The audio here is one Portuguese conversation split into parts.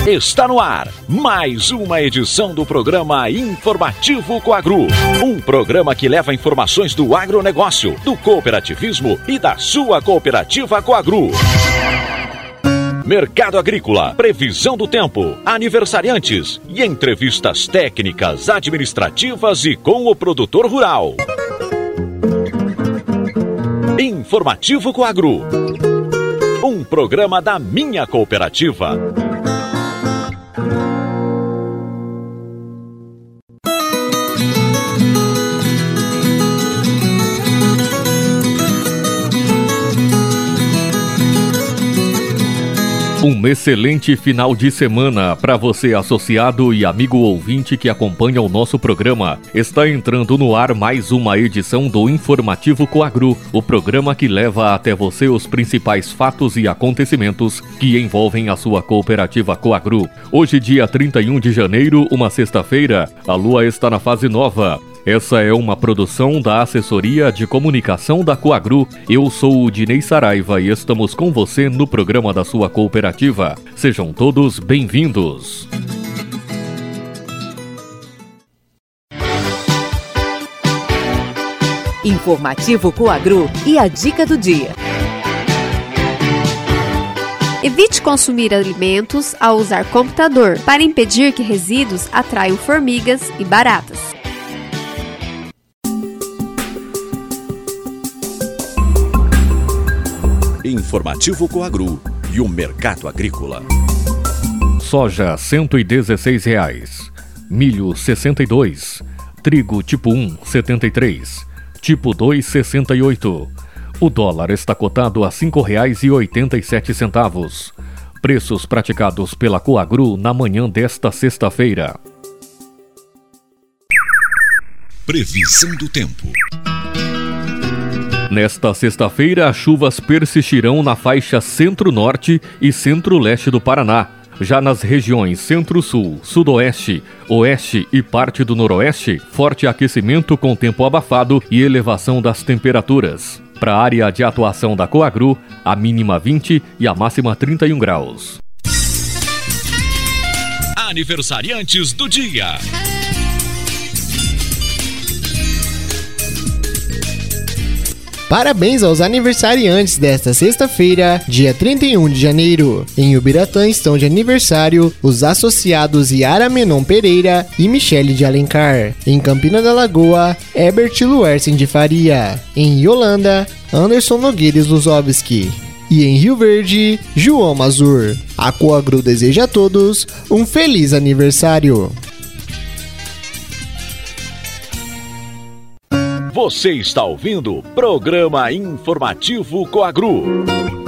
Está no ar mais uma edição do programa Informativo Coagru. Um programa que leva informações do agronegócio, do cooperativismo e da sua cooperativa Coagru. Mercado agrícola, previsão do tempo, aniversariantes e entrevistas técnicas, administrativas e com o produtor rural. Informativo Coagru. Um programa da minha cooperativa. Um excelente final de semana para você, associado e amigo ouvinte que acompanha o nosso programa. Está entrando no ar mais uma edição do Informativo Coagru, o programa que leva até você os principais fatos e acontecimentos que envolvem a sua cooperativa Coagru. Hoje, dia 31 de janeiro, uma sexta-feira, a lua está na fase nova. Essa é uma produção da Assessoria de Comunicação da Coagru. Eu sou o Dinei Saraiva e estamos com você no programa da sua cooperativa. Sejam todos bem-vindos. Informativo Coagru e a dica do dia. Evite consumir alimentos ao usar computador para impedir que resíduos atraiam formigas e baratas. Informativo Coagru e o mercado agrícola. Soja R$ 116, milho R$ 62, trigo tipo 1 R$ 73, tipo 2 R$ 68. O dólar está cotado a R$ 5,87. Preços praticados pela Coagru na manhã desta sexta-feira. Previsão do tempo. Nesta sexta-feira, as chuvas persistirão na faixa centro-norte e centro-leste do Paraná. Já nas regiões centro-sul, sudoeste, oeste e parte do noroeste, forte aquecimento com tempo abafado e elevação das temperaturas. Para a área de atuação da Coagru, a mínima 20 e a máxima 31 graus. Aniversariantes do dia. Parabéns aos aniversariantes desta sexta-feira, dia 31 de janeiro. Em Ubiratã estão de aniversário os associados Yara Menon Pereira e Michele de Alencar. Em Campina da Lagoa, Herbert Luersen de Faria. Em Yolanda, Anderson Nogueira Luzovski. E em Rio Verde, João Mazur. A Coagru deseja a todos um feliz aniversário. Você está ouvindo o programa Informativo Coagru.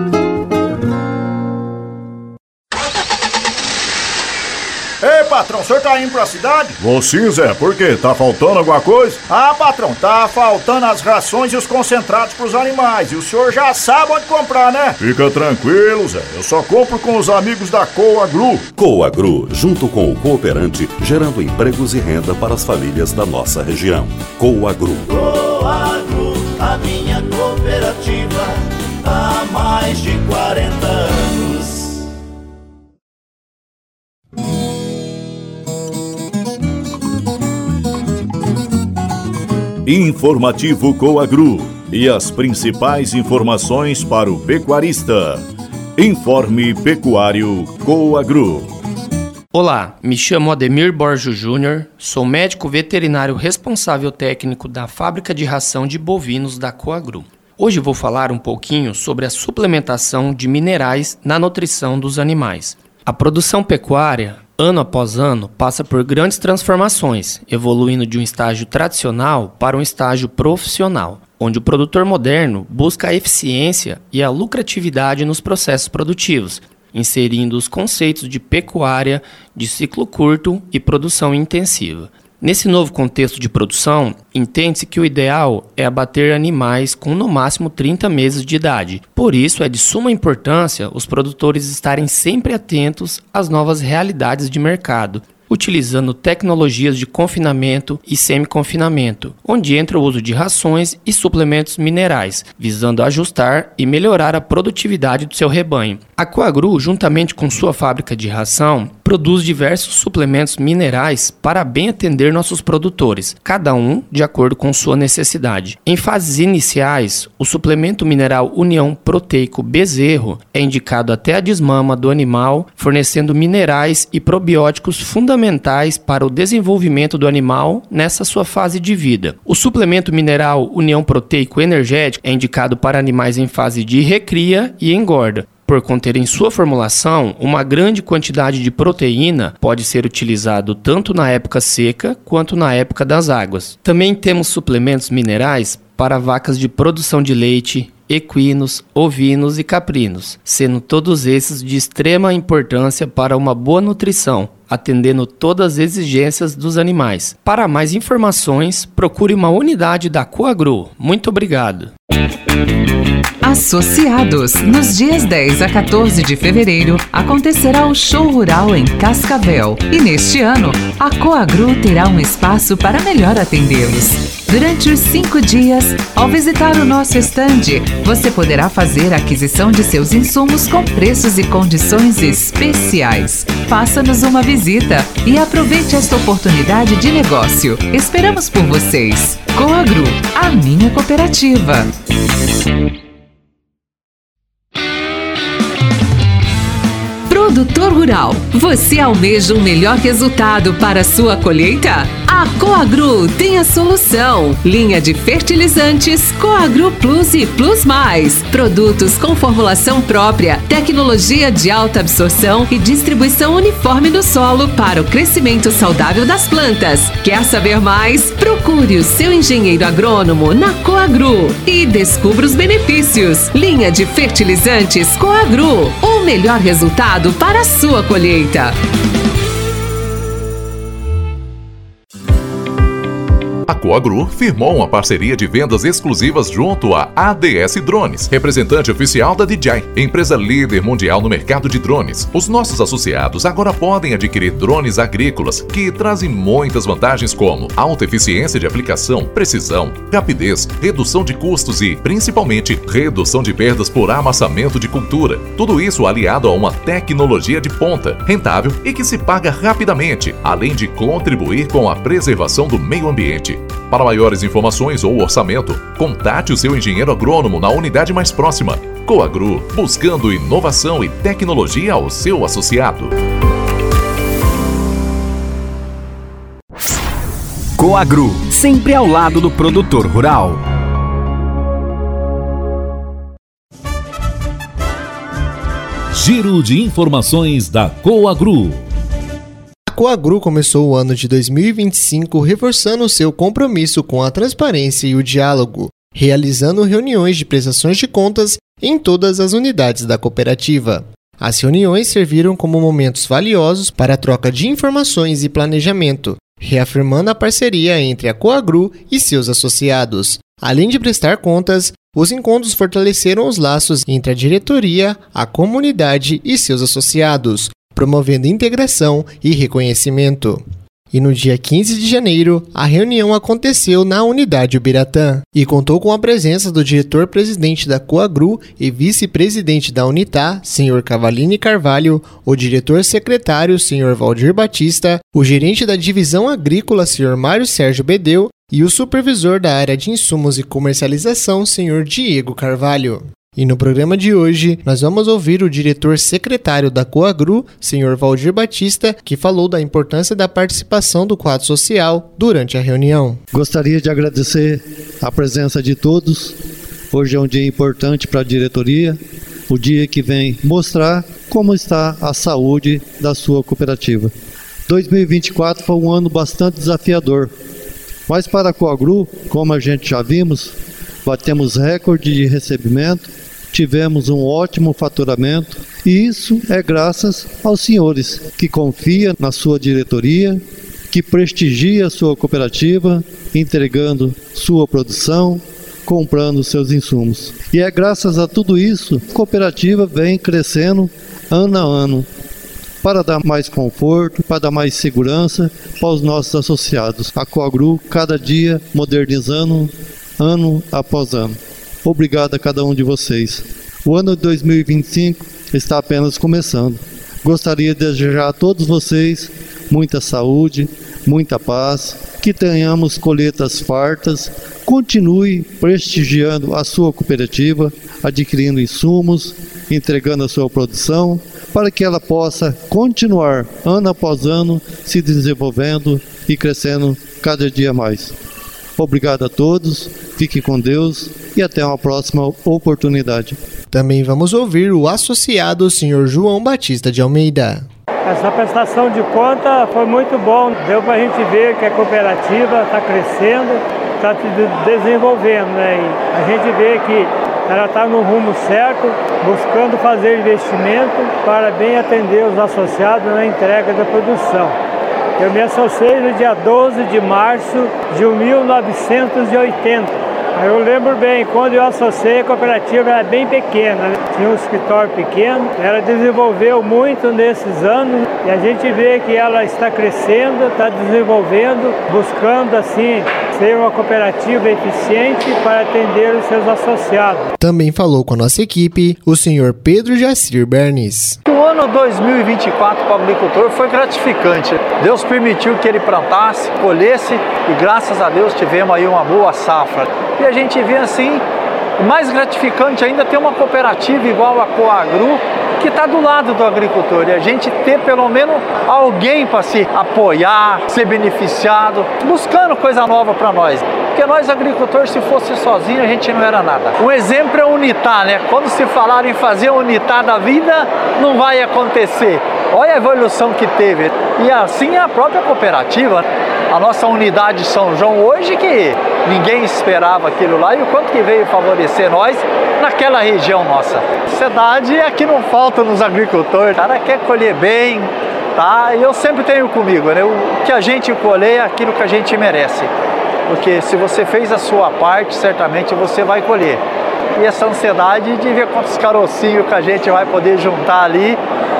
Ei, patrão, o senhor tá indo pra cidade? Vou sim, Zé. Por quê? Tá faltando alguma coisa? Ah, patrão, tá faltando as rações e os concentrados pros animais. E o senhor já sabe onde comprar, né? Fica tranquilo, Zé. Eu só compro com os amigos da Coagru. Coagru, junto com o cooperante, gerando empregos e renda para as famílias da nossa região. Coagru. Coagru, a minha cooperativa, há mais de 40 anos. Informativo Coagru e as principais informações para o pecuarista. Informe Pecuário Coagru. Olá, me chamo Ademir Borges Júnior, sou médico veterinário responsável técnico da fábrica de ração de bovinos da Coagru. Hoje vou falar um pouquinho sobre a suplementação de minerais na nutrição dos animais. A produção pecuária, ano após ano, passa por grandes transformações, evoluindo de um estágio tradicional para um estágio profissional, onde o produtor moderno busca a eficiência e a lucratividade nos processos produtivos, inserindo os conceitos de pecuária, de ciclo curto e produção intensiva. Nesse novo contexto de produção, entende-se que o ideal é abater animais com no máximo 30 meses de idade. Por isso, é de suma importância os produtores estarem sempre atentos às novas realidades de mercado, utilizando tecnologias de confinamento e semi-confinamento, onde entra o uso de rações e suplementos minerais, visando ajustar e melhorar a produtividade do seu rebanho. A Coagru, juntamente com sua fábrica de ração, produz diversos suplementos minerais para bem atender nossos produtores, cada um de acordo com sua necessidade. Em fases iniciais, o suplemento mineral União Proteico Bezerro é indicado até a desmama do animal, fornecendo minerais e probióticos fundamentais para o desenvolvimento do animal nessa sua fase de vida. O suplemento mineral União Proteico Energético é indicado para animais em fase de recria e engorda. Por conter em sua formulação uma grande quantidade de proteína, pode ser utilizado tanto na época seca quanto na época das águas. Também temos suplementos minerais para vacas de produção de leite, equinos, ovinos e caprinos, sendo todos esses de extrema importância para uma boa nutrição, atendendo todas as exigências dos animais. Para mais informações, procure uma unidade da Coagro. Muito obrigado. Associados, nos dias 10 a 14 de fevereiro, acontecerá o Show Rural em Cascavel. E neste ano, a Coagro terá um espaço para melhor atendê-los. Durante os 5 dias, ao visitar o nosso estande, você poderá fazer a aquisição de seus insumos com preços e condições especiais. Faça-nos uma visita e aproveite esta oportunidade de negócio. Esperamos por vocês. Coagro, a minha cooperativa. Produtor rural, você almeja um melhor resultado para a sua colheita? A Coagro tem a solução. Linha de fertilizantes Coagro Plus e Plus Mais. Produtos com formulação própria, tecnologia de alta absorção e distribuição uniforme no solo para o crescimento saudável das plantas. Quer saber mais? Procure o seu engenheiro agrônomo na Coagro e descubra os benefícios. Linha de fertilizantes Coagro, o melhor resultado para a sua colheita. A Coagro firmou uma parceria de vendas exclusivas junto à ADS Drones, representante oficial da DJI, empresa líder mundial no mercado de drones. Os nossos associados agora podem adquirir drones agrícolas que trazem muitas vantagens como alta eficiência de aplicação, precisão, rapidez, redução de custos e, principalmente, redução de perdas por amassamento de cultura. Tudo isso aliado a uma tecnologia de ponta, rentável e que se paga rapidamente, além de contribuir com a preservação do meio ambiente. Para maiores informações ou orçamento, contate o seu engenheiro agrônomo na unidade mais próxima. Coagro, buscando inovação e tecnologia ao seu associado. Coagro, sempre ao lado do produtor rural. Giro de informações da Coagro. A Coagro começou o ano de 2025 reforçando seu compromisso com a transparência e o diálogo, realizando reuniões de prestações de contas em todas as unidades da cooperativa. As reuniões serviram como momentos valiosos para a troca de informações e planejamento, reafirmando a parceria entre a Coagro e seus associados. Além de prestar contas, os encontros fortaleceram os laços entre a diretoria, a comunidade e seus associados, promovendo integração e reconhecimento. E no dia 15 de janeiro, a reunião aconteceu na unidade Ubiratã e contou com a presença do diretor-presidente da Coagro e vice-presidente da Unitá, Sr. Cavalini Carvalho, o diretor-secretário, Sr. Valdir Batista, o gerente da divisão agrícola, Sr. Mário Sérgio Bedeu, e o supervisor da área de insumos e comercialização, Sr. Diego Carvalho. E no programa de hoje, nós vamos ouvir o diretor-secretário da Coagro, Sr. Valdir Batista, que falou da importância da participação do quadro social durante a reunião. Gostaria de agradecer a presença de todos. Hoje é um dia importante para a diretoria, o dia que vem mostrar como está a saúde da sua cooperativa. 2024 foi um ano bastante desafiador, mas para a Coagro, como a gente já vimos, batemos recorde de recebimento, tivemos um ótimo faturamento e isso é graças aos senhores que confiam na sua diretoria, que prestigia a sua cooperativa, entregando sua produção, comprando seus insumos. E é graças a tudo isso que a cooperativa vem crescendo ano a ano, para dar mais conforto, para dar mais segurança para os nossos associados. A Coagro cada dia modernizando ano após ano. Obrigado a cada um de vocês. O ano de 2025 está apenas começando, Gostaria de desejar a todos vocês muita saúde, muita paz, que tenhamos colheitas fartas. Continue prestigiando a sua cooperativa, adquirindo insumos, entregando a sua produção, para que ela possa continuar ano após ano se desenvolvendo e crescendo cada dia mais. Obrigado a todos, fique com Deus e até uma próxima oportunidade. Também vamos ouvir o associado Sr. João Batista de Almeida. Essa prestação de conta foi muito bom, deu para a gente ver que a cooperativa está crescendo, está se desenvolvendo, né? E a gente vê que ela está no rumo certo, buscando fazer investimento para bem atender os associados na entrega da produção. Eu me associei no dia 12 de março de 1980. Eu lembro bem, quando eu associei, a cooperativa era bem pequena, né? Tinha um escritório pequeno, ela desenvolveu muito nesses anos e a gente vê que ela está crescendo, está desenvolvendo, buscando assim ser uma cooperativa eficiente para atender os seus associados. Também falou com a nossa equipe o senhor Pedro Jacir Bernes. O ano 2024 para o agricultor foi gratificante. Deus permitiu que ele plantasse, colhesse e graças a Deus tivemos aí uma boa safra. E a gente vê assim, mais gratificante ainda ter uma cooperativa igual a Coagru, que está do lado do agricultor, e a gente ter pelo menos alguém para se apoiar, ser beneficiado, buscando coisa nova para nós. Porque nós agricultores, se fosse sozinho, a gente não era nada. Um exemplo é a Unitar, né? Quando se falar em fazer a Unitar da vida, não vai acontecer. Olha a evolução que teve. E assim é a própria cooperativa. A nossa unidade de São João hoje, que ninguém esperava aquilo lá, e o quanto que veio favorecer nós naquela região nossa. Sociedade é que não falta nos agricultores. O cara quer colher bem, tá? E eu sempre tenho comigo, né? O que a gente colher é aquilo que a gente merece. Porque se você fez a sua parte, certamente você vai colher. E essa ansiedade de ver quantos carocinhos que a gente vai poder juntar ali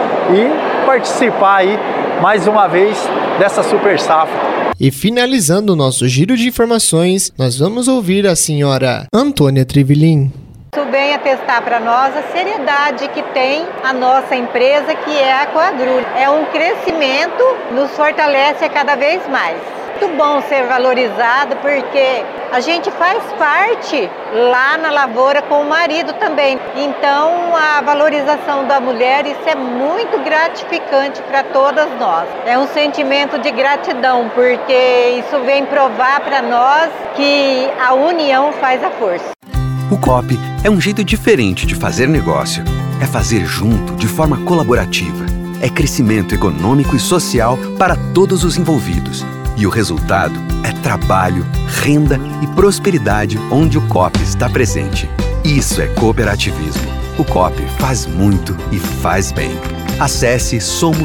e participar aí, mais uma vez, dessa super safra. E finalizando o nosso giro de informações, nós vamos ouvir a senhora Antônia Trivelin. Isso vem atestar para nós a seriedade que tem a nossa empresa, que é a Coagru. É um crescimento, nos fortalece a cada vez mais. Muito bom ser valorizado, porque a gente faz parte lá na lavoura com o marido também. Então, a valorização da mulher, isso é muito gratificante para todas nós. É um sentimento de gratidão, porque isso vem provar para nós que a união faz a força. O Coop é um jeito diferente de fazer negócio. É fazer junto, de forma colaborativa. É crescimento econômico e social para todos os envolvidos. E o resultado é trabalho, renda e prosperidade onde o Coop está presente. Isso é cooperativismo. O Coop faz muito e faz bem. Acesse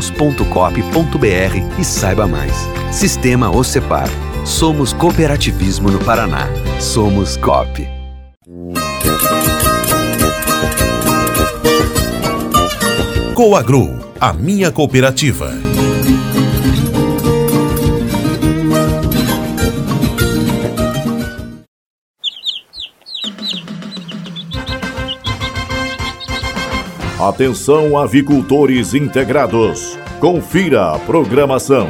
somos.coop.br e saiba mais. Sistema Ocepar. Somos cooperativismo no Paraná. Somos Coop. Coagru, a minha cooperativa. Atenção, avicultores integrados. Confira a programação.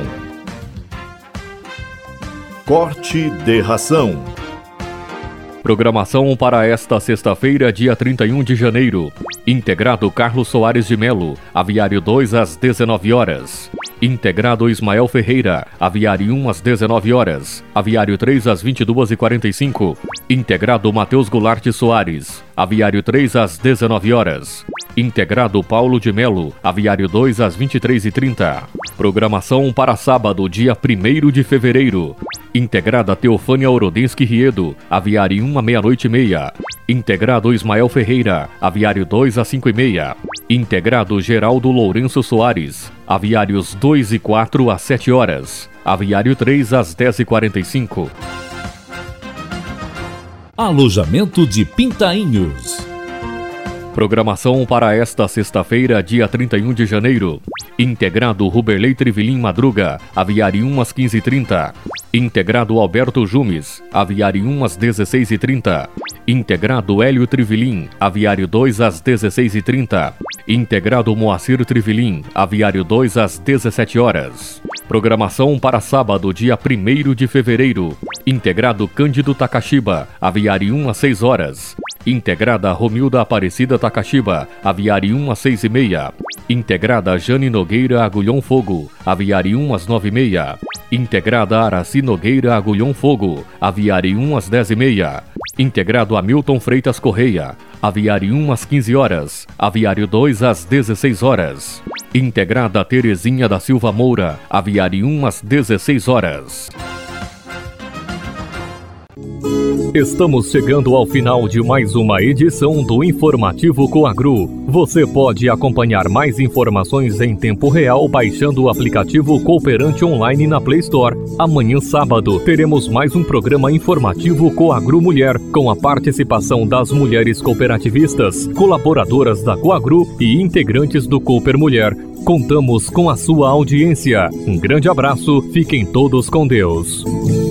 Corte de ração. Programação para esta sexta-feira, dia 31 de janeiro. Integrado Carlos Soares de Melo, Aviário 2 às 19 horas. Integrado Ismael Ferreira, Aviário 1 às 19 horas. Aviário 3 às 22h45. Integrado Matheus Goulart Soares, Aviário 3 às 19 horas. Integrado Paulo de Melo, Aviário 2 às 23h30. Programação para sábado, dia 1º de fevereiro. Integrada Teofânia Orodensky Riedo, Aviário 1 à meia-noite e meia. Integrado Ismael Ferreira, Aviário 2 às 5h30. Integrado Geraldo Lourenço Soares, Aviários 2 e 4 às 7 horas. Aviário 3 às 10h45. Alojamento de Pintainhos. Programação para esta sexta-feira, dia 31 de janeiro. Integrado Ruberley Trivelin Madruga, Aviário 1 às 15h30. Integrado Alberto Jumes, Aviário 1 às 16h30. Integrado Hélio Trivelin, Aviário 2 às 16h30. Integrado Moacir Trivelin, Aviário 2 às 17 horas. Programação para sábado, dia 1º de fevereiro. Integrado Cândido Takashiba, Aviário 1 às 6 horas. Integrada Romilda Aparecida Takashiba, Aviário 1 às 6h30. Integrada Jane Nogueira Agulhão Fogo, Aviário 1 às 9h30. Integrada Araci Nogueira Agulhão Fogo, Aviário 1 às 10h30. Integrado Hamilton Freitas Correia, Aviário 1 às 15 horas, Aviário 2 às 16 horas. Integrada Terezinha da Silva Moura, Aviário 1 às 16 horas. Estamos chegando ao final de mais uma edição do Informativo Coagru. Você pode acompanhar mais informações em tempo real baixando o aplicativo Cooperante Online na Play Store. Amanhã, sábado, teremos mais um programa informativo Coagru Mulher, com a participação das mulheres cooperativistas, colaboradoras da Coagru e integrantes do Cooper Mulher. Contamos com a sua audiência. Um grande abraço, fiquem todos com Deus.